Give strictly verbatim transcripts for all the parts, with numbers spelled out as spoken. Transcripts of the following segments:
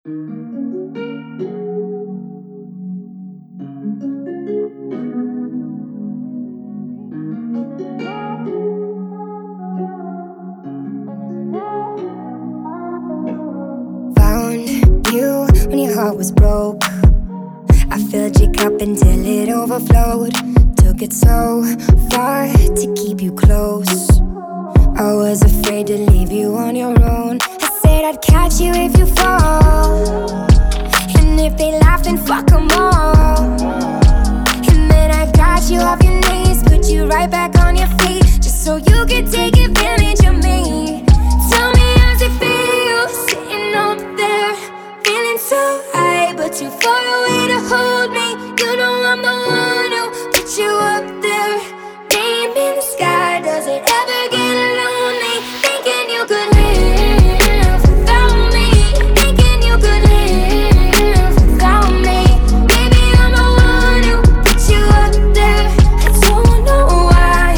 Found you when your heart was broke. I filled your cup until it overflowed. Took it so far to keep you close. I was afraid to leave you on your own. I said I'd catch you if you fall, and if they laugh then fuck them all. And then I got you off your knees, put you right back on your feet, just so you could take advantage of me. Tell me how's it feel, sitting up there, feeling so high, but too far away to hold me. You know I'm the one who put you up there. Name in the sky, does it ever get lonely? Thinking you could live without me, thinking you could live without me. Baby, I'm the one who put you up there. I don't know why.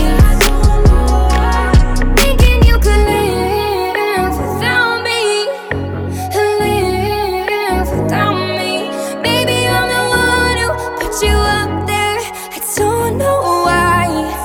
Thinking you could live without me, live without me. Baby, I'm the one who put you up there. I don't know why.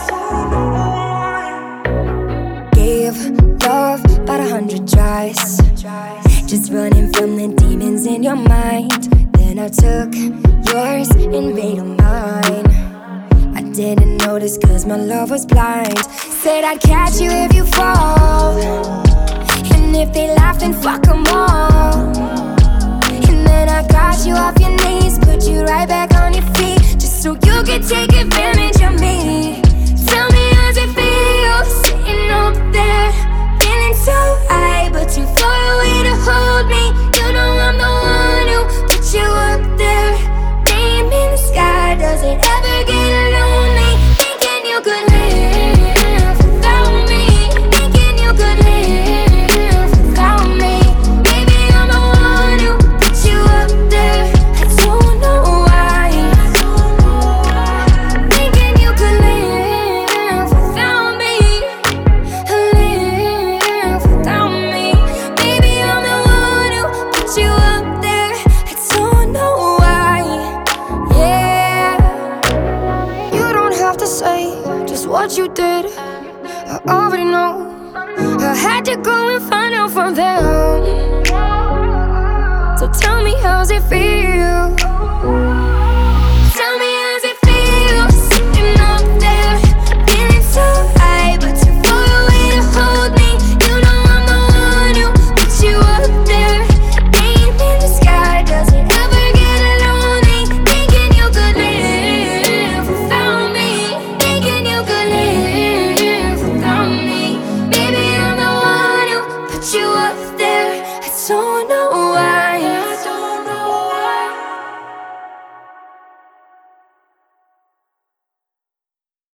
Gave love about a hundred tries, just running from the demons in your mind. Then I took yours and made them mine. I didn't notice cause my love was blind. Said I'd catch you if you fall, and if they laugh then fuck them all. And then I got you off your knees, put you right back on your feet, just so you could take advantage of me. Tell me how's it feel, sitting up there, feeling so high, but too far away to hold me. You know I'm the one who put you up there. Name in the sky, does it ever get lonely? Thinking you could live without me, thinking you could live without me. Baby, I'm the one who put you up there. I don't know why. Thinking you could live without me, live without me. Baby, I'm the one who put you up there. I don't know why. Yeah, you don't have to say just what you did, I already know. I had to go and find out from them. So tell me how's it feel,